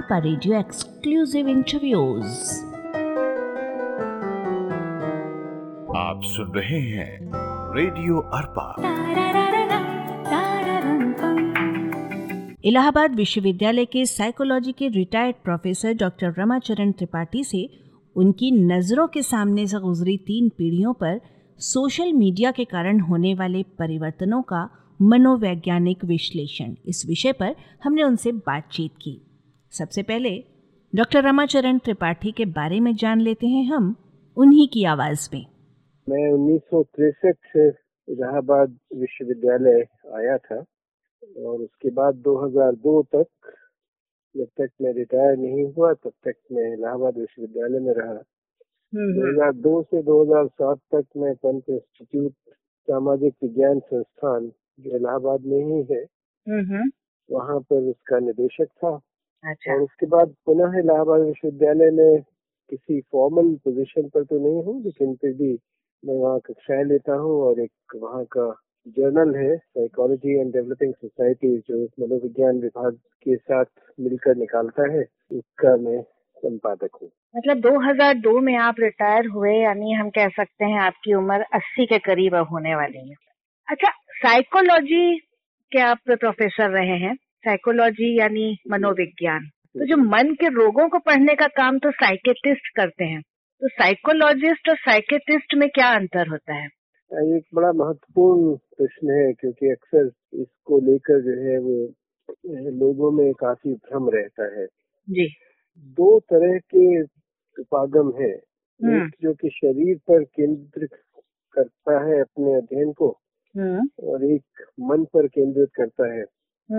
Arpa radio exclusive interviews. आप सुन रहे हैं रेडियो अरपा। इलाहाबाद विश्वविद्यालय के साइकोलॉजी के retired professor doctor Ramacharan Tripathi से उनकी नज़रों के सामने से गुजरी 3 पीढ़ियों पर सोशल मीडिया के कारण होने वाले परिवर्तनों का मनोवैज्ञानिक विश्लेषण, इस विषय पर हमने उनसे बातचीत की। सबसे पहले डॉक्टर रमाचरण त्रिपाठी के बारे में जान लेते हैं हम उन्हीं की आवाज़ में। मैं 1963 से इलाहाबाद विश्वविद्यालय आया था और उसके बाद 2002 तक, जब तक मैं रिटायर नहीं हुआ तब तक मैं इलाहाबाद विश्वविद्यालय में रहा। 2002 से 2007 तक मैं पंत इंस्टीट्यूट सामाजिक विज्ञान संस्थान जो इलाहाबाद में ही है वहाँ पर उसका निदेशक था। अच्छा। और उसके बाद पुनः इलाहाबाद विश्वविद्यालय में किसी फॉर्मल पोजीशन पर तो नहीं हूँ, लेकिन फिर भी मैं वहाँ कक्षाएं लेता हूँ और एक वहाँ का जर्नल है साइकोलॉजी एंड डेवलपिंग सोसाइटी जो मनोविज्ञान विभाग के साथ मिलकर निकालता है, उसका मैं संपादक हूँ। मतलब 2002 में आप रिटायर हुए, यानी हम कह सकते हैं आपकी उम्र 80 के करीब अब होने वाली है। अच्छा, साइकोलॉजी के आप प्रोफेसर रहे हैं। साइकोलॉजी यानी मनोविज्ञान, तो जो मन के रोगों को पढ़ने का काम तो साइकेट्रिस्ट करते हैं, तो साइकोलॉजिस्ट और साइकेट्रिस्ट में क्या अंतर होता है? एक बड़ा महत्वपूर्ण प्रश्न है, क्योंकि अक्सर इसको लेकर जो है वो लोगों में काफी भ्रम रहता है। जी। 2 तरह के उपागम है, एक जो कि शरीर पर केंद्रित करता है अपने अध्ययन को और एक मन पर केंद्रित करता है।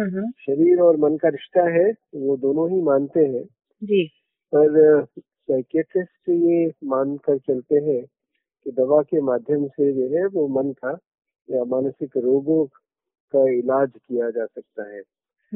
शरीर और मन का रिश्ता है, वो दोनों ही मानते हैं जी। पर साइकियाट्रिस्ट ये मानकर चलते हैं कि दवा के माध्यम से जो है वो मन का या मानसिक रोगों का इलाज किया जा सकता है।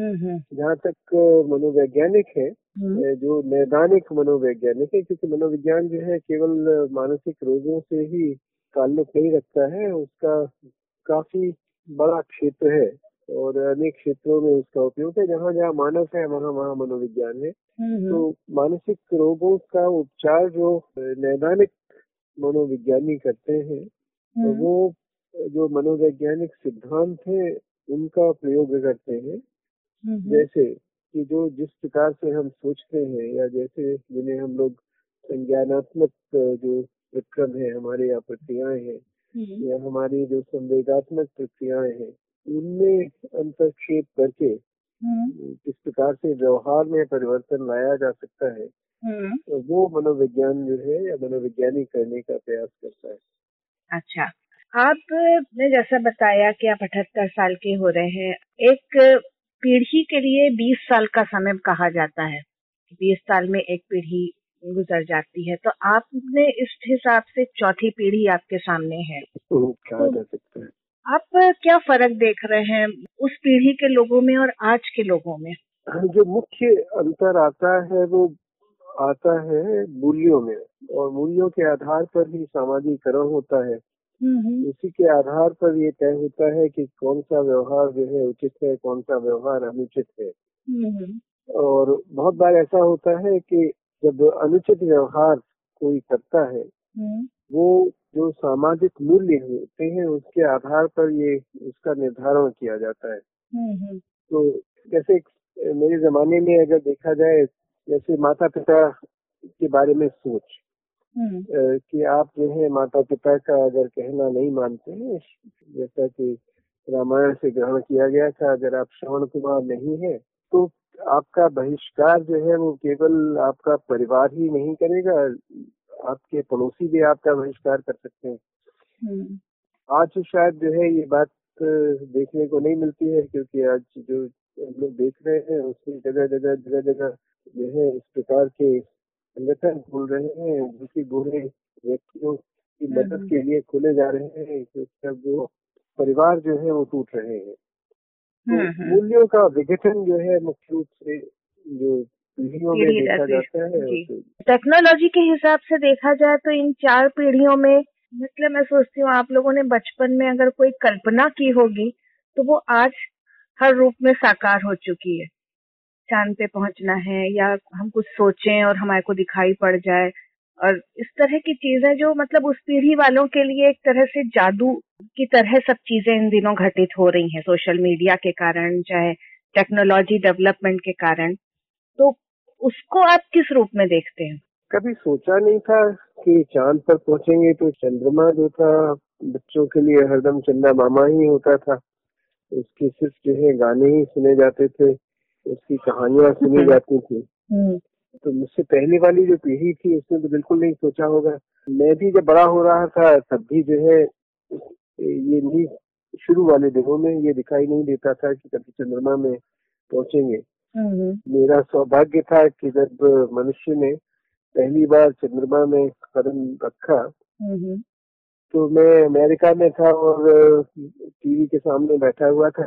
जहाँ तक मनोवैज्ञानिक है, जो नैदानिक मनोवैज्ञानिक है, क्योंकि मनोविज्ञान जो है केवल मानसिक रोगों से ही ताल्लुक नहीं रखता है, उसका काफी बड़ा क्षेत्र है और अनेक क्षेत्रों में उसका उपयोग है। जहाँ जहाँ मानव है वहाँ वहाँ मनोविज्ञान है। तो मानसिक रोगों का उपचार जो नैदानिक मनोविज्ञानी करते हैं, तो वो जो मनोवैज्ञानिक सिद्धांत है उनका प्रयोग करते हैं। जैसे कि जो जिस प्रकार से हम सोचते हैं या जैसे जिन्हें हम लोग संज्ञानात्मक जो विक्रम है हमारे या प्रक्रियाएं हैं या हमारी जो संवेगात्मक प्रक्रियाएं हैं, उनमें अंतर्क्षेप करके किस प्रकार से व्यवहार में परिवर्तन लाया जा सकता है, तो वो मनोविज्ञान जो है या मनोविज्ञानी करने का प्रयास करता है। अच्छा, आपने जैसा बताया कि आप 78 साल के हो रहे हैं। एक पीढ़ी के लिए 20 साल का समय कहा जाता है, 20 साल में एक पीढ़ी गुजर जाती है, तो आपने इस हिसाब से चौथी पीढ़ी आपके सामने है। कहा जा सकता है। आप क्या फर्क देख रहे हैं उस पीढ़ी के लोगों में और आज के लोगों में? जो मुख्य अंतर आता है वो आता है मूल्यों में, और मूल्यों के आधार पर ही सामाजिकरण होता है। उसी के आधार पर ये तय होता है कि कौन सा व्यवहार जो है उचित है, कौन सा व्यवहार अनुचित है। और बहुत बार ऐसा होता है कि जब अनुचित व्यवहार कोई करता है, वो जो सामाजिक मूल्य होते हैं उसके आधार पर ये उसका निर्धारण किया जाता है। तो जैसे मेरे जमाने में अगर देखा जाए, जैसे माता पिता के बारे में सोच कि आप जो है माता पिता का अगर कहना नहीं मानते हैं, जैसा कि रामायण से ग्रहण किया गया था, अगर आप श्रवण कुमार नहीं है तो आपका बहिष्कार जो है वो केवल आपका परिवार ही नहीं करेगा, आपके पड़ोसी भी आपका बहिष्कार कर सकते हैं। आज शायद जो है ये बात देखने को नहीं मिलती है, क्योंकि आज जो हम लोग देख रहे हैं उसमें जगह जगह जो है इस प्रकार के संगठन खुल रहे हैं जो कि बुरे व्यक्तियों की मदद के लिए खोले जा रहे हैं, जब वो परिवार जो है वो टूट रहे हैं। तो मूल्यों का विघटन जो है मुख्य रूप से जो पीढ़ियों में देखा जाता है। टेक्नोलॉजी के हिसाब से देखा जाए तो इन 4 पीढ़ियों में, मतलब मैं सोचती हूँ आप लोगों ने बचपन में अगर कोई कल्पना की होगी तो वो आज हर रूप में साकार हो चुकी है। चांद पे पहुंचना है या हम कुछ सोचें और हमारे को दिखाई पड़ जाए, और इस तरह की चीजें जो मतलब उस पीढ़ी वालों के लिए एक तरह से जादू की तरह सब चीजें इन दिनों घटित हो रही हैं सोशल मीडिया के कारण, चाहे टेक्नोलॉजी डेवलपमेंट के कारण। तो उसको आप किस रूप में देखते हैं? कभी सोचा नहीं था कि चांद पर पहुंचेंगे, तो चंद्रमा जो था बच्चों के लिए हरदम चंदा मामा ही होता था। उसके सिर्फ जो है गाने ही सुने जाते थे, उसकी कहानियां सुनी जाती थी। तो मुझसे पहले वाली जो पीढ़ी थी उसने तो बिल्कुल नहीं सोचा होगा। मैं भी जब बड़ा हो रहा था तब भी जो है ये नहीं, शुरू वाले दिनों में ये दिखाई नहीं देता था कि कभी चंद्रमा में पहुंचेंगे। मेरा सौभाग्य था कि जब मनुष्य ने पहली बार चंद्रमा में कदम रखा, तो मैं अमेरिका में था और टीवी के सामने बैठा हुआ था,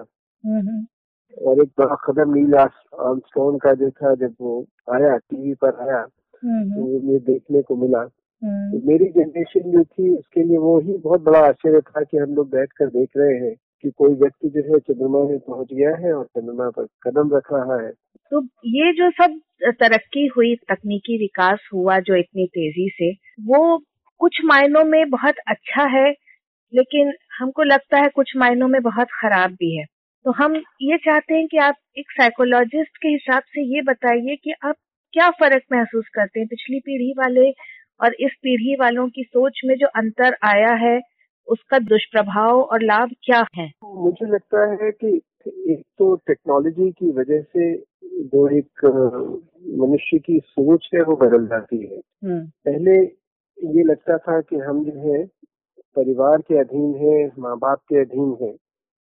और एक बड़ा कदम नील आर्मस्ट्रॉन्ग का जो था, जब वो आया टीवी पर आया तो मुझे देखने को मिला। तो मेरी जनरेशन जो थी उसके लिए वो ही बहुत बड़ा आश्चर्य था कि हम लोग बैठकर देख रहे हैं कि कोई व्यक्ति जो है चंद्रमा में पहुंच गया है और चंद्रमा पर कदम रख रहा है। तो ये जो सब तरक्की हुई, तकनीकी विकास हुआ जो इतनी तेजी से, वो कुछ मायनों में बहुत अच्छा है, लेकिन हमको लगता है कुछ मायनों में बहुत खराब भी है। तो हम ये चाहते हैं कि आप एक साइकोलॉजिस्ट के हिसाब से ये बताइए कि आप क्या फर्क महसूस करते हैं पिछली पीढ़ी वाले और इस पीढ़ी वालों की सोच में जो अंतर आया है, उसका दुष्प्रभाव और लाभ क्या है? मुझे लगता है कि एक तो टेक्नोलॉजी की वजह से जो एक मनुष्य की सोच है वो बदल जाती है। पहले ये लगता था कि हम जो है परिवार के अधीन है, माँ बाप के अधीन है।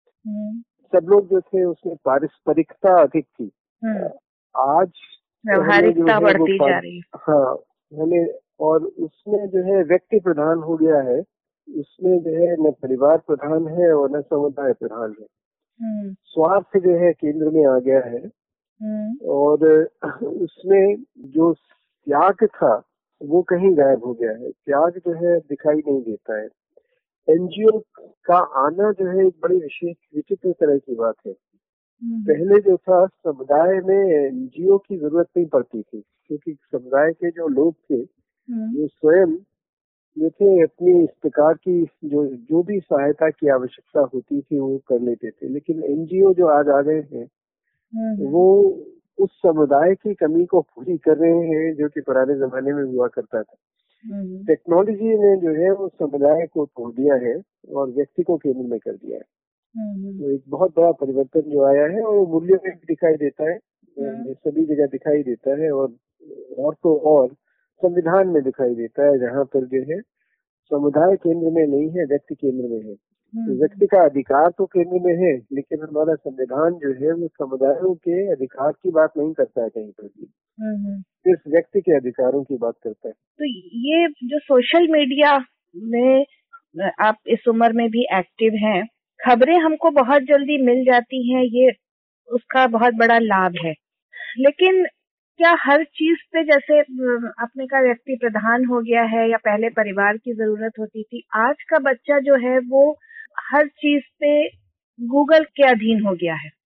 सब लोग जो थे उसमें पारस्परिकता अधिक थी। आज व्यवहारिकता बढ़ती जा रही है। हाँ, हमें, और उसमें जो है व्यक्ति प्रधान हो गया है। उसमें जो है न परिवार प्रधान है और न समुदाय प्रधान है। स्वार्थ जो है केंद्र में आ गया है, और उसमें जो त्याग था वो कहीं गायब हो गया है। त्याग जो है दिखाई नहीं देता है। एनजीओ का आना जो है एक बड़ी विशेष विचित्र तरह की बात है। पहले जो था समुदाय में एनजीओ की जरूरत नहीं पड़ती थी, क्योंकि समुदाय के जो लोग थे वो स्वयं जो थे अपनी इस प्रकार की जो भी सहायता की आवश्यकता होती थी वो कर लेते थे। लेकिन एनजीओ जो आज आ गए हैं वो उस समुदाय की कमी को पूरी कर रहे हैं जो कि पुराने जमाने में हुआ करता था। टेक्नोलॉजी ने जो है वो समुदाय को तोड़ दिया है और व्यक्ति को केंद्र में कर दिया है। तो एक बहुत बड़ा परिवर्तन जो आया है और वो मूल्यों में भी दिखाई देता है, सभी जगह दिखाई देता है, और तो और संविधान में दिखाई देता है, जहाँ पर जो है समुदाय केंद्र में नहीं है, व्यक्ति केंद्र में है। तो व्यक्ति का अधिकार तो केंद्र में है, लेकिन हमारा संविधान जो है वो समुदायों के अधिकार की बात नहीं करता है कहीं पर भी, सिर्फ व्यक्ति के अधिकारों की बात करता है। तो ये जो सोशल मीडिया में आप इस उम्र में भी एक्टिव हैं, खबरें हमको बहुत जल्दी मिल जाती हैं, ये उसका बहुत बड़ा लाभ है। लेकिन क्या हर चीज पे, जैसे आपने कहा व्यक्ति प्रधान हो गया है या पहले परिवार की जरूरत होती थी, आज का बच्चा जो है वो हर चीज पे गूगल के अधीन हो गया है।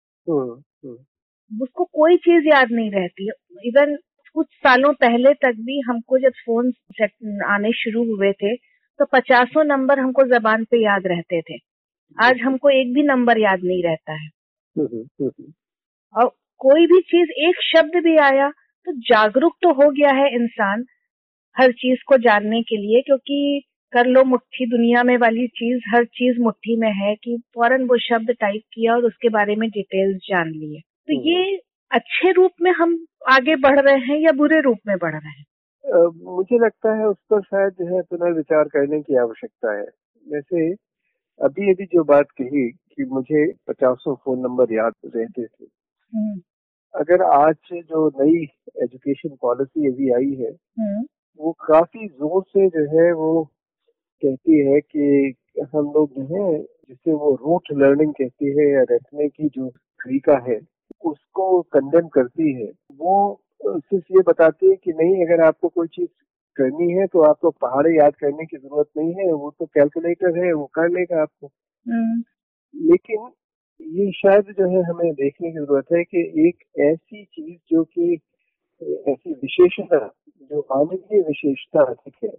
उसको कोई चीज याद नहीं रहती। इवन कुछ सालों पहले तक भी हमको जब फोन आने शुरू हुए थे तो 50 नंबर हमको जबान पे याद रहते थे। आज हमको एक भी नंबर याद नहीं रहता है। और कोई भी चीज, एक शब्द भी आया तो जागरूक तो हो गया है इंसान हर चीज को जानने के लिए, क्योंकि कर लो मुट्ठी दुनिया में वाली चीज, हर चीज मुट्ठी में है कि फौरन वो शब्द टाइप किया और उसके बारे में डिटेल्स जान लिए। तो ये अच्छे रूप में हम आगे बढ़ रहे हैं या बुरे रूप में बढ़ रहे हैं? मुझे लगता है उस पर शायद जो है पुनर्विचार करने की आवश्यकता है। वैसे अभी अभी जो बात कही कि मुझे 50 फोन नंबर याद रहते थे, अगर आज जो नई एजुकेशन पॉलिसी अभी आई है वो काफी जोर से जो है वो कहती है कि हम लोग जो है जिसे वो रूट लर्निंग कहती है या रटने की जो तरीका है उसको कंडेम करती है। वो सिर्फ ये बताती है कि नहीं, अगर आपको कोई चीज करनी है तो आपको पहाड़े याद करने की जरूरत नहीं है, वो तो कैलकुलेटर है, वो कर लेगा आपको। लेकिन ये शायद जो है हमें देखने की जरूरत है कि एक ऐसी चीज जो कि ऐसी विशेषता जो मानवीय विशेषता अधिक है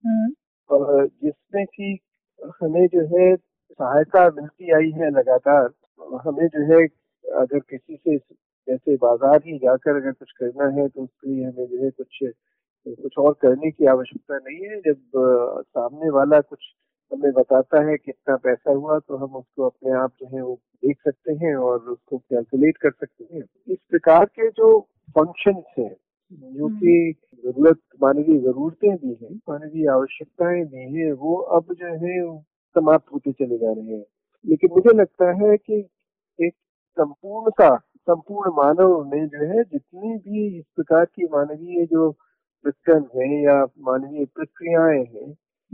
और जिसमें कि हमें जो है सहायता मिलती आई है लगातार। हमें जो है अगर किसी से जैसे बाजार ही जाकर अगर कुछ करना है तो उसके लिए हमें जो है कुछ और करने की आवश्यकता नहीं है। जब सामने वाला कुछ हमें बताता है कितना पैसा हुआ तो हम उसको अपने आप जो है वो देख सकते हैं और उसको कैलकुलेट कर सकते हैं। इस प्रकार के जो फंक्शंस हैं जो कि जरूरत मानवीय जरूरतें भी हैं, मानवीय आवश्यकताएं भी हैं, वो अब जो है समाप्त होते चले जा रहे हैं। लेकिन मुझे लगता है कि एक संपूर्ण मानव में जो है जितनी भी इस प्रकार की मानवीय जो प्रकरण है या मानवीय प्रक्रियाएं हैं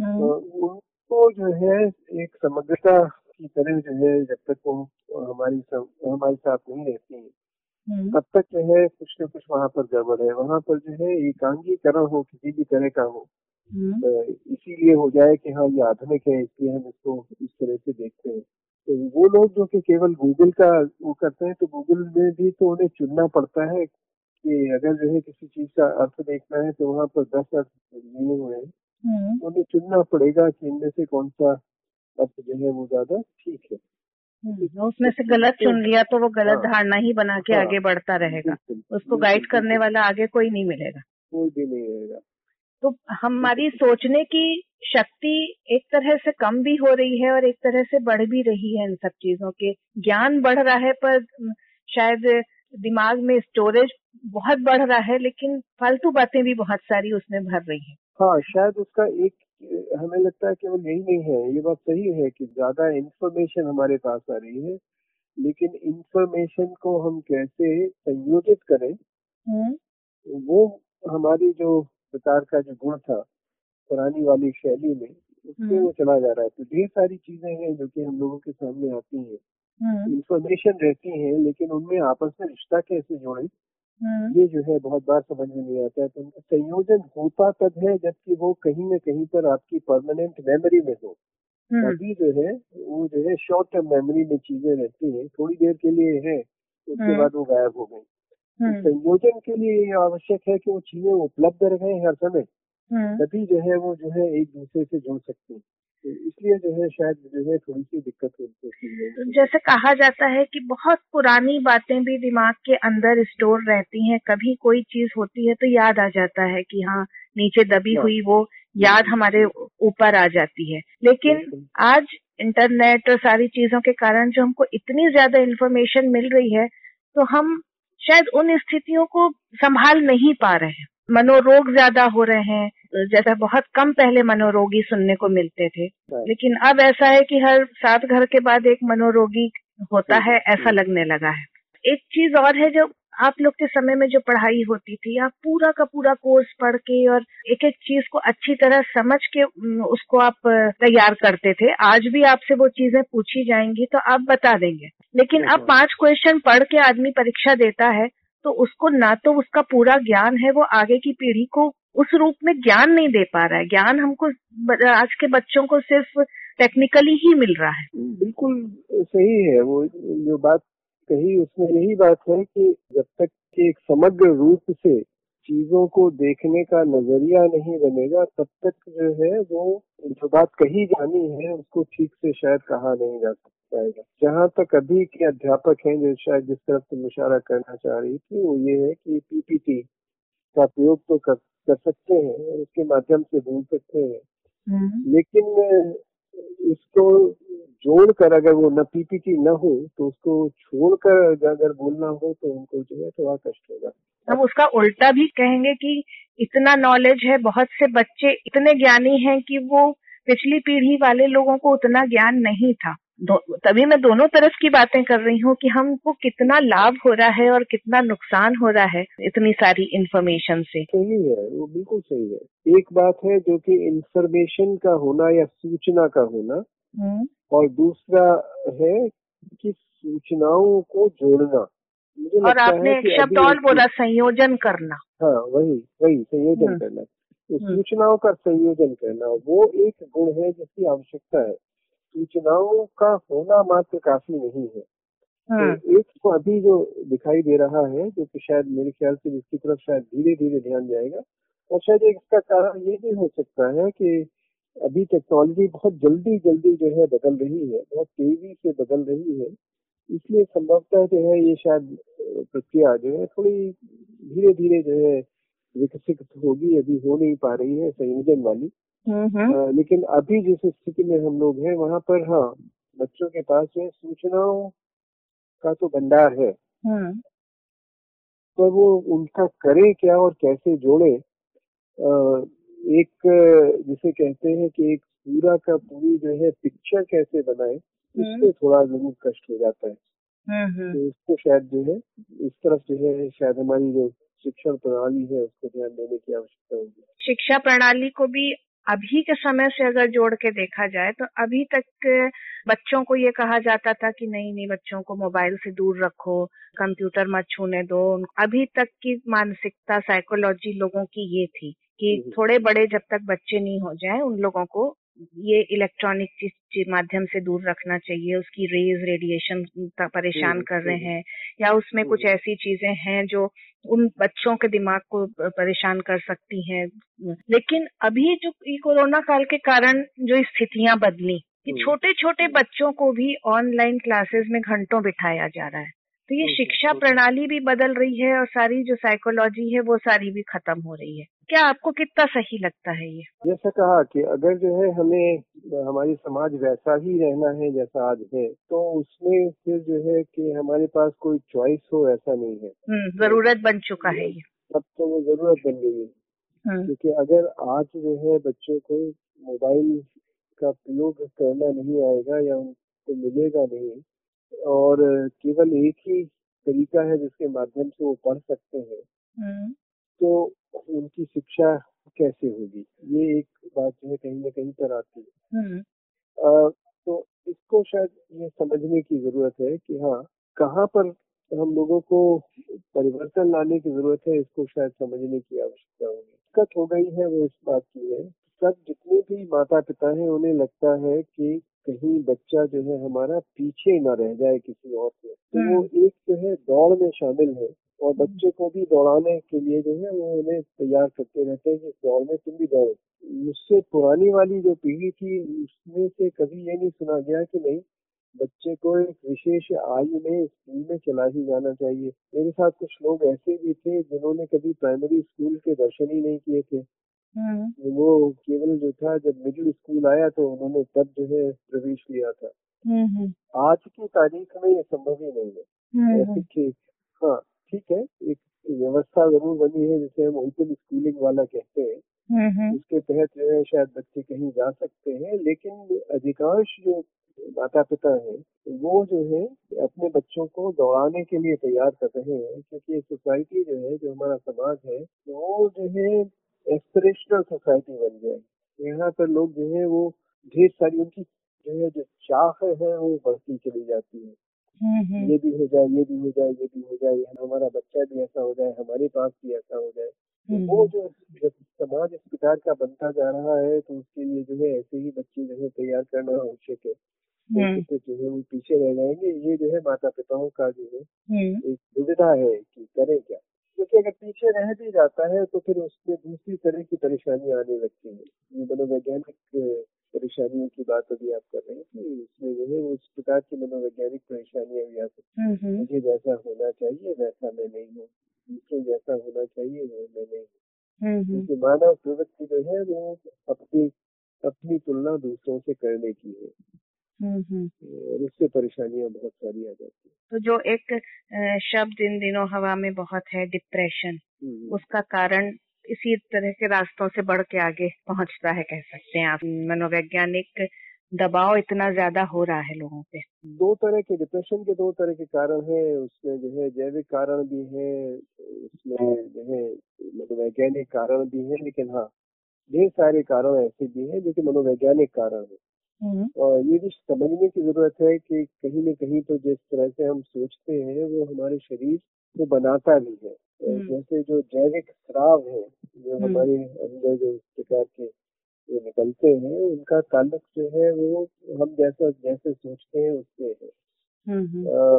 उनको जो है एक समग्रता की तरह जो है जब तक वो हमारे साथ नहीं रहती है तब तक जो है कुछ न कुछ वहाँ पर गड़बड़ है। वहाँ पर जो है एकांगीकरण हो किसी भी तरह का हो इसीलिए हो जाए कि हाँ ये आधुनिक है इसलिए हम इसको इस तरह से देखते हैं। तो वो लोग जो कि केवल गूगल का वो करते हैं तो गूगल में भी तो उन्हें चुनना पड़ता है कि अगर जो है किसी चीज का अर्थ देखना है तो वहाँ पर 10 अर्थ लिए हुए हैं उन्हें चुनना पड़ेगा कि इनमें से कौन सा अर्थ जो है वो ज्यादा ठीक है। उसमें से गलत चुन लिया तो वो गलत धारणा ही बना के आगे बढ़ता रहेगा। उसको गाइड करने वाला आगे कोई नहीं मिलेगा, कोई भी नहीं रहेगा। तो हमारी सोचने की शक्ति एक तरह से कम भी हो रही है और एक तरह से बढ़ भी रही है। इन सब चीजों के ज्ञान बढ़ रहा है पर शायद दिमाग में स्टोरेज बहुत बढ़ रहा है, लेकिन फालतू बातें भी बहुत सारी उसमें भर रही है। हाँ, शायद उसका एक हमें लगता है केवल यही नहीं है। ये बात सही है कि ज्यादा इंफॉर्मेशन हमारे पास आ रही है, लेकिन इंफॉर्मेशन को हम कैसे संयोजित करें वो हमारी जो प्रकार का जो गुण था पुरानी वाली शैली में उससे वो चला जा रहा है। तो ढेर सारी चीजें हैं जो कि हम लोगों के सामने आती हैं, इंफॉर्मेशन रहती है, लेकिन उनमें आपस में रिश्ता कैसे जोड़े ये जो है बहुत बार समझ में नहीं आता है। तो संयोजन होता तब है जबकि वो कहीं न कहीं पर आपकी परमानेंट मेमोरी में हो। अभी जो है वो जो है शॉर्ट टर्म मेमोरी में चीजें रहती हैं, थोड़ी देर के लिए है उसके बाद वो गायब हो गई। तो संयोजन के लिए ये आवश्यक है कि वो चीजें उपलब्ध रहे हर समय, तभी जो है वो जो है एक दूसरे से जुड़ सकती है। तो इसलिए जो है शायद जो है थोड़ी सी दिक्कत होती है। जैसे कहा जाता है कि बहुत पुरानी बातें भी दिमाग के अंदर स्टोर रहती हैं। कभी कोई चीज होती है तो याद आ जाता है कि हाँ नीचे दबी हुई वो याद हमारे ऊपर आ जाती है। लेकिन आज इंटरनेट और सारी चीजों के कारण जो हमको इतनी ज्यादा इन्फॉर्मेशन मिल रही है तो हम शायद उन स्थितियों को संभाल नहीं पा रहे हैं। मनोरोग ज्यादा हो रहे हैं। जैसा बहुत कम पहले मनोरोगी सुनने को मिलते थे, लेकिन अब ऐसा है कि हर 7 घर के बाद एक मनोरोगी होता है, ऐसा लगने लगा है। एक चीज और है, जो आप लोग के समय में जो पढ़ाई होती थी, आप पूरा का पूरा कोर्स पढ़ के और एक एक चीज को अच्छी तरह समझ के उसको आप तैयार करते थे। आज भी आपसे वो चीजें पूछी जाएंगी तो आप बता देंगे, लेकिन अब 5 क्वेश्चन पढ़ के आदमी परीक्षा देता है तो उसको ना तो उसका पूरा ज्ञान है, वो आगे की पीढ़ी को उस रूप में ज्ञान नहीं दे पा रहा है। ज्ञान हमको आज के बच्चों को सिर्फ टेक्निकली ही मिल रहा है। बिल्कुल सही है। वो जो बात कही उसमें यही बात है कि जब तक कि एक समग्र रूप से चीजों को देखने का नजरिया नहीं बनेगा तब तक जो है वो जो बात कही जानी है उसको ठीक से शायद कहा नहीं जा पाएगा। जहाँ तक अभी के अध्यापक हैं जो शायद जिस तरफ से इशारा करना चाह रही थी वो ये है कि पीपीटी का प्रयोग तो कर सकते हैं, उसके माध्यम से बोल सकते हैं, लेकिन इसको जोड़कर अगर वो न पीपीटी न हो तो उसको छोड़कर अगर बोलना हो तो उनको जो है थोड़ा कष्ट होगा। हम उसका उल्टा भी कहेंगे कि इतना नॉलेज है, बहुत से बच्चे इतने ज्ञानी हैं कि वो पिछली पीढ़ी वाले लोगों को उतना ज्ञान नहीं था। तभी मैं दोनों तरफ की बातें कर रही हूँ कि हमको कितना लाभ हो रहा है और कितना नुकसान हो रहा है इतनी सारी इन्फॉर्मेशन से। सही है, वो बिल्कुल सही है। एक बात है जो कि इंफॉर्मेशन का होना या सूचना का होना, और दूसरा है कि सूचनाओं को जोड़ना। और आपने एक शब्द और बोला, संयोजन करना। हाँ, वही संयोजन करना। तो सूचनाओं का संयोजन करना वो एक गुण है जिसकी आवश्यकता है। सूचनाओं का होना मात्र काफी नहीं है। तो एक तो अभी जो दिखाई दे रहा है, जो कि शायद मेरे ख्याल से इसकी तरफ शायद धीरे धीरे ध्यान जाएगा, और शायद इसका कारण ये भी हो सकता है कि अभी टेक्नोलॉजी बहुत जल्दी जल्दी जो है बदल रही है, बहुत तेजी से बदल रही है, इसलिए संभवतः जो है ये शायद प्रक्रिया जो है थोड़ी धीरे धीरे जो है विकसित होगी, अभी हो नहीं पा रही है संयोजन वाली। लेकिन अभी जिस स्थिति में हम लोग हैं वहाँ पर हाँ, बच्चों के पास जो है सूचनाओं का तो भंडार है, पर वो उनका करे क्या और कैसे जोड़े, एक जिसे कहते हैं कि एक पूरा का पूरी जो है पिक्चर कैसे बनाए, इससे थोड़ा जरूर कष्ट हो जाता है। तो इसको शायद जो है इस तरफ जो है शायद हमारी जो शिक्षण प्रणाली है उसको ध्यान देने की आवश्यकता होगी। शिक्षा प्रणाली को भी अभी के समय से अगर जोड़ के देखा जाए तो अभी तक बच्चों को ये कहा जाता था कि नहीं नहीं, बच्चों को मोबाइल से दूर रखो, कंप्यूटर मत छूने दो। अभी तक की मानसिकता, साइकोलॉजी लोगों की ये थी कि थोड़े बड़े जब तक बच्चे नहीं हो जाए उन लोगों को ये इलेक्ट्रॉनिक चीज माध्यम से दूर रखना चाहिए। उसकी रेज, रेडिएशन परेशान कर रहे हैं, या उसमें कुछ ऐसी चीजें हैं जो उन बच्चों के दिमाग को परेशान कर सकती हैं। लेकिन अभी जो कोरोना काल के कारण जो स्थितियां बदली कि छोटे छोटे बच्चों को भी ऑनलाइन क्लासेस में घंटों बिठाया जा रहा है, तो ये शिक्षा प्रणाली भी बदल रही है और सारी जो साइकोलॉजी है वो सारी भी खत्म हो रही है। क्या आपको कितना सही लगता है ये? जैसा कहा कि अगर जो है हमें हमारी समाज वैसा ही रहना है जैसा आज है, तो उसमें फिर जो है कि हमारे पास कोई चॉइस हो ऐसा नहीं है। जरूरत बन चुका है ये, अब तो वो जरूरत बन गई है। क्योंकि अगर आज जो है बच्चों को मोबाइल का प्रयोग करना नहीं आएगा या उनको मिलेगा नहीं, और केवल एक ही तरीका है जिसके माध्यम से वो पढ़ सकते हैं, तो उनकी शिक्षा कैसे होगी, ये एक बात जो है कहीं ना कहीं पर आती है। तो इसको शायद ये समझने की जरूरत है कि हाँ, कहाँ पर हम लोगों को परिवर्तन लाने की जरूरत है, इसको शायद समझने की आवश्यकता होगी। दिक्कत हो गई है वो इस बात की है, सब जितने भी माता पिता हैं उन्हें लगता है कि कहीं बच्चा जो है हमारा पीछे न रह जाए किसी और से, तो वो एक जो है दौड़ में शामिल है, और बच्चे को भी दौड़ाने के लिए जो है वो उन्हें तैयार करते रहते हैं कि इस दौड़ में तुम भी दौड़ो। मुझसे पुरानी वाली जो पीढ़ी थी उसमें से कभी ये नहीं सुना गया कि नहीं, बच्चे को एक विशेष आयु में स्कूल में चला ही जाना चाहिए। मेरे साथ कुछ लोग ऐसे भी थे जिन्होंने कभी प्राइमरी स्कूल के दर्शन ही नहीं किए थे। वो केवल जो था जब मिडिल स्कूल आया तो उन्होंने तब जो है प्रवेश लिया था। आज की तारीख में ये संभव ही नहीं है। ऐसे कि हाँ ठीक है, एक व्यवस्था जरूर बनी है जिसे हम ओपन स्कूलिंग वाला कहते हैं, उसके तहत जो है शायद बच्चे कहीं जा सकते हैं, लेकिन अधिकांश जो माता पिता हैं वो जो है अपने बच्चों को दौड़ाने के लिए तैयार कर रहे हैं, क्योंकि सोसाइटी जो है, जो हमारा समाज है, वो जो है एस्पिरेशनल सोसाइटी बन गया है। यहाँ पर लोग जो है वो ढेर सारी उनकी जो है जो चाह है वो बढ़ती चली जाती है। ये भी हो जाए, ये भी हो जाए, ये भी हो जाए, हमारा बच्चा भी ऐसा हो जाए, हमारे पास भी ऐसा हो जाए। तो वो जो जब समाज इस प्रकार का बनता जा रहा है तो उसके लिए जो है ऐसे ही बच्चे जो है तैयार करना आवश्यक है। तो जो है वो पीछे रह जाएंगे। ये जो है माता पिताओं का जो है एक दुविधा है कि करें क्या, क्योंकि अगर पीछे रह भी जाता है तो फिर उसमें दूसरी तरह की परेशानियां आने लगती हैं। ये मनोवैज्ञानिक परेशानियों की बात अभी आप कर रहे हैं कि इसमें जो है उस प्रकार की मनोवैज्ञानिक परेशानियां भी आ सकती हैं। मुझे जैसा होना चाहिए वैसा मैं नहीं हूँ, दूसरे जैसा होना चाहिए वो मैं नहीं हूँ। क्योंकि मानव प्रवृत्ति जो है वो अपनी तुलना दूसरों से करने की है, और उससे परेशानियां बहुत सारी आ जाती है। तो जो एक शब्द इन दिनों हवा में बहुत है, डिप्रेशन, उसका कारण इसी तरह के रास्तों से बढ़ के आगे पहुंचता है, कह सकते हैं आप। मनोवैज्ञानिक दबाव इतना ज्यादा हो रहा है लोगों पे। दो तरह के डिप्रेशन के दो तरह के कारण हैं, उसमें जो है जैविक कारण भी है, उसमें जो है मनोवैज्ञानिक कारण भी है, लेकिन हाँ ढेर सारे कारण ऐसे भी हैं जो कि मनोवैज्ञानिक कारण है। और ये भी समझने की जरूरत है कि कहीं न कहीं तो जिस तरह से हम सोचते हैं वो हमारे शरीर को बनाता भी है। जैसे जो जैविक स्राव है जो हमारे अंदर जो प्रकार के जो निकलते हैं, उनका ताल्लुक जो है वो हम जैसे सोचते हैं उससे है।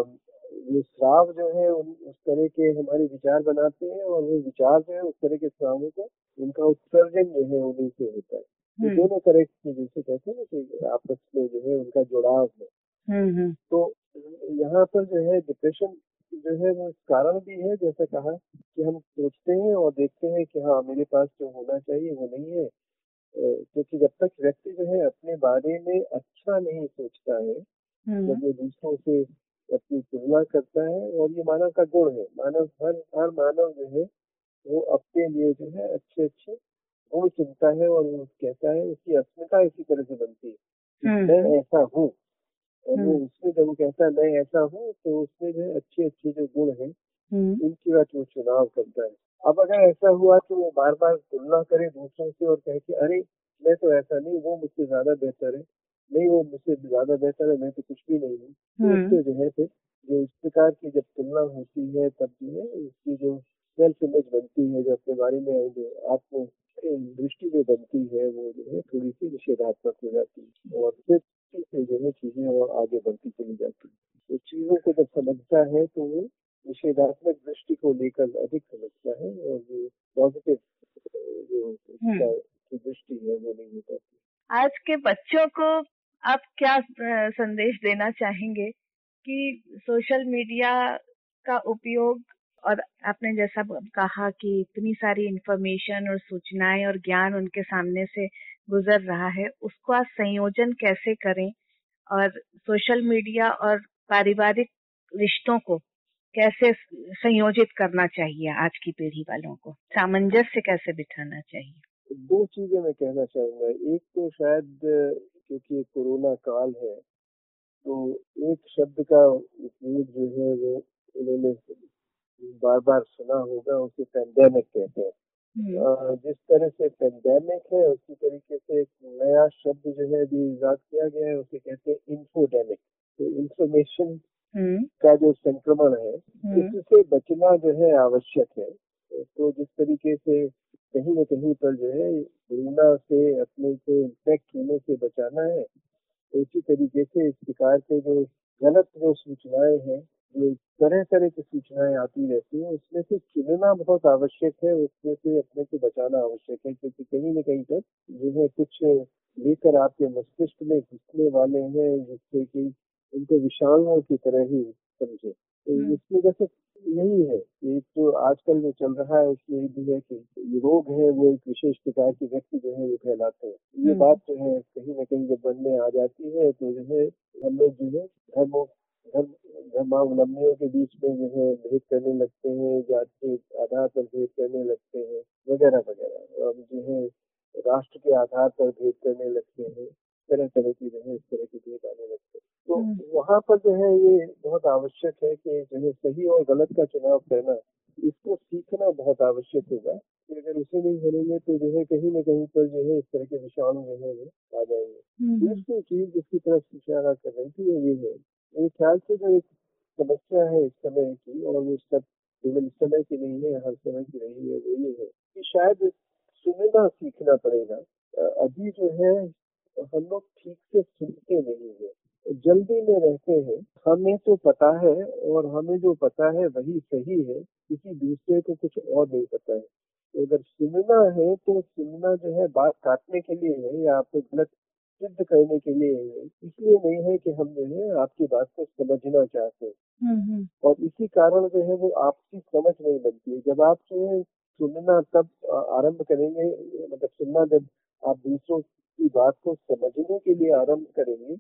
ये श्राव जो है उस तरह के हमारे विचार बनाते हैं, और वो विचार जो है उस तरह के श्रावों को, उनका उत्सर्जन जो है उन्हीं से होता है। तो दोनों तरह की, जैसे कहते हैं ना कि आपस में जो है उनका जुड़ाव है। तो यहाँ पर जो है डिप्रेशन जो है वो कारण भी है, जैसे कहा कि हम सोचते हैं और देखते हैं कि हाँ मेरे पास जो होना चाहिए वो नहीं है। क्योंकि जब तक व्यक्ति जो है अपने बारे में अच्छा नहीं सोचता है, जब वो दूसरों से अपनी तुलना करता है, और ये मानव का गुण है, मानव हर मानव जो है वो अपने लिए जो है अच्छे अच्छे गुण चुनता है, और वो कहता है, उसकी अस्मिता इसी तरह से बनती है कि मैं ऐसा हूँ। और वो उसमें जब वो कहता है मैं ऐसा हूँ, तो उसमें जो है अच्छे अच्छे जो गुण है उनकी बात वो चुनाव करता है। अब अगर ऐसा हुआ कि वो बार बार तुलना करे दूसरों से और कहे कि अरे मैं तो ऐसा नहीं, वो मुझसे ज्यादा बेहतर है, नहीं वो मुझसे ज्यादा बेहतर है, मैं तो कुछ भी नहीं हूँ, तो उससे जो है फिर जो इस प्रकार की जब तुलना होती है, तब जो है उसकी जो सेल्फ इमेज बनती है, जो अपने बारे में जो आत्म दृष्टि जो बनती है, वो जो है थोड़ी सी निषेधात्मक हो जाती है, और फिर से जो है चीजें और आगे बढ़ती चली जाती है। तो चीजों को जब समझता है तो वो निषेधात्मक दृष्टि को लेकर अधिक समझता है, और जो पॉजिटिव जो उसका की दृष्टि है वो नहीं हो पाती। आज के बच्चों को आप क्या संदेश देना चाहेंगे कि सोशल मीडिया का उपयोग, और आपने जैसा कहा कि इतनी सारी इंफॉर्मेशन और सूचनाएं और ज्ञान उनके सामने से गुजर रहा है, उसको आज संयोजन कैसे करें, और सोशल मीडिया और पारिवारिक रिश्तों को कैसे संयोजित करना चाहिए, आज की पीढ़ी वालों को सामंजस्य कैसे बिठाना चाहिए? दो चीजें मैं कहना चाहूंगा। एक तो शायद क्योंकि कोरोना काल है, तो एक शब्द का उपयोग जो है वो उन्होंने बार बार सुना होगा, उसे पेंडेमिक कहते हैं। जिस तरह से पेंडेमिक है, उसी तरीके से एक नया शब्द जो है अभी इजाद किया गया है, उसे कहते हैं इंफोडेमिक। तो इंफॉर्मेशन का जो संक्रमण है, इससे बचना जो है आवश्यक है। तो जिस तरीके से कहीं न कहीं पर जो है कोरोना से अपने को इन्फेक्ट होने से बचाना है, तो इसी तरीके से इस प्रकार के जो गलत जो सूचनाएं हैं, जो तरह तरह की सूचनाएं आती रहती हैं, उसमें से चुनना बहुत आवश्यक है, उसमें से अपने को बचाना आवश्यक है, क्योंकि कहीं न कहीं पर जो है कुछ लेकर आपके मस्तिष्क में घुसने वाले हैं, जिससे कि उनको विषाणुओं की तरह ही समझे। तो इसमें जैसे यही है कि जो आजकल जो चल रहा है उसमें ये भी है कि ये रोग है वो एक विशेष प्रकार के व्यक्ति जो है वो फैलाते हैं। ये बात जो है कहीं न कहीं जब मन में आ जाती है, तो जो है हम लोग जो है धर्मावलंबियों के बीच में जो है भेद करने लगते हैं, जात के आधार पर भेद करने लगते हैं, वगैरह वगैरह। अब जो है राष्ट्र के आधार पर भेद करने लगते हैं, तरह तरह की जो है इस तरह की भेद आने लगते हैं। तो वहाँ पर जो है ये बहुत आवश्यक है कि जो है सही और गलत का चुनाव करना, इसको सीखना बहुत आवश्यक होगा, कि अगर उसे नहीं करेंगे तो जो है कहीं न कहीं पर जो है इस तरह के विषाणु जो है वो आ जाएंगे। दूसरी चीज जिसकी तरफ इशारा कर रही थी वो ये है, मेरे ख्याल से जो एक समस्या है इस समय की, और वो सब केवल इस समय की नहीं है, हर समय की रही है, वो ये है कि शायद सुनना सीखना पड़ेगा। अभी जो है हम लोग ठीक से सुनते नहीं है, जल्दी में रहते हैं। हमें तो पता है, और हमें जो पता है वही सही है, किसी दूसरे को कुछ और नहीं पता है। तो अगर सुनना है तो सुनना जो है बात काटने के लिए है, या आपको गलत सिद्ध करने के लिए है, इसलिए नहीं है कि हम जो है आपकी बात को समझना चाहते हैं। और इसी कारण जो है वो आपकी समझ नहीं बनती है। जब आप जो है सुनना तब आरंभ करेंगे, मतलब सुनना जब आप दूसरों की बात को समझने के लिए आरंभ करेंगे,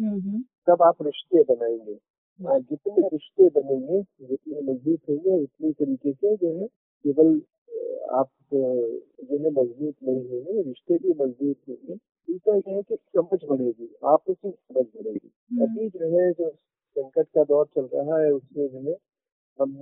तब आप रिश्ते बनाएंगे। और जितने रिश्ते बनेंगे, जितने मजबूत होंगे, उतनी तरीके से जो है केवल आप जो है मजबूत नहीं होंगे, रिश्ते भी मजबूत होंगे। दूसरा यह है कि समझ बढ़ेगी, आपसी समझ बढ़ेगी। अभी जो है जो संकट का दौर चल रहा है, उसमें जो है हम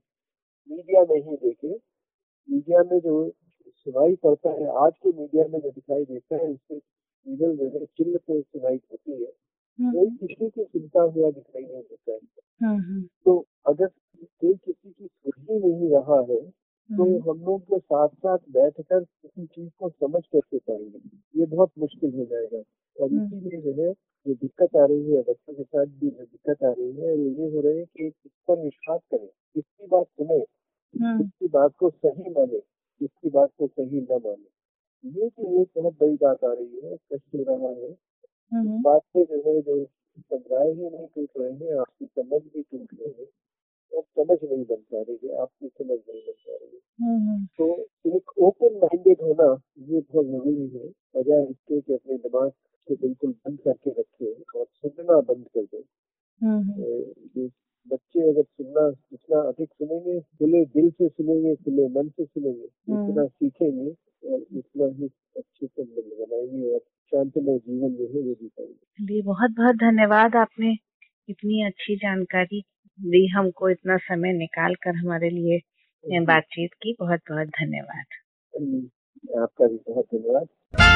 मीडिया में ही देखें, मीडिया में जो सुनाई पड़ता है, आज के मीडिया में जो दिखाई देता है, उससे केवल जो है चिल्ल को सुनाई होती है, कोई किसी की चिंता हुआ दिखाई नहीं देता है। तो अगर कोई किसी की सुन ही नहीं रहा है, तो हम लोग जो साथ साथ बैठकर किसी चीज को समझ कैसे पाएंगे, ये बहुत मुश्किल हो जाएगा। और इसीलिए जो है जो दिक्कत आ रही है, बच्चों के साथ भी जो दिक्कत आ रही है, वो ये हो रही है कि पर विश्वास करें, किसकी बात सुने, किसकी बात को सही माने, किसकी बात को सही न माने। ये तो एक बहुत बड़ी बात आ रही है, कष्ट हो रहा है। इस बात से जो है जो समुदाय ही नहीं टूट रहे हैं, आपकी समझ भी टूट रही है, और समझ नहीं बन पा रही है, आपकी समझ नहीं बन पा रही है। तो एक ओपन माइंडेड होना ये बहुत जरूरी है, बजाय इसके कि अपने दिमाग को बिल्कुल बंद करके रखे और सुनना बंद कर दे। बच्चे अगर सुनना जितना अधिक सुनेंगे, खुले दिल से सुनेंगे, खुले मन से सुनेंगे, उतना सीखेंगे और उतना ही अच्छे संबंध बनाएंगे और शांतिमय जीवन जो है वो जी पाएंगे। बहुत बहुत धन्यवाद, आपने इतनी अच्छी जानकारी दी हमको, इतना समय निकाल कर हमारे लिए बातचीत की। बहुत बहुत धन्यवाद। आपका भी बहुत धन्यवाद।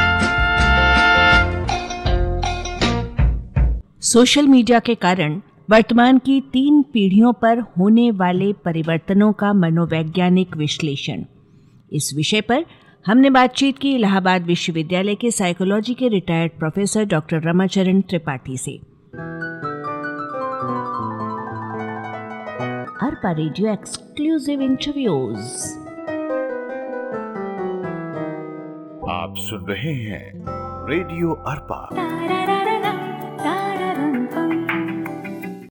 सोशल मीडिया के कारण वर्तमान की 3 पीढ़ियों पर होने वाले परिवर्तनों का मनोवैज्ञानिक विश्लेषण, इस विषय पर हमने बातचीत की इलाहाबाद विश्वविद्यालय के साइकोलॉजी के retired professor doctor Ramacharan Tripathi से। Arpa radio exclusive interviews. आप सुन रहे हैं रेडियो अर्पा।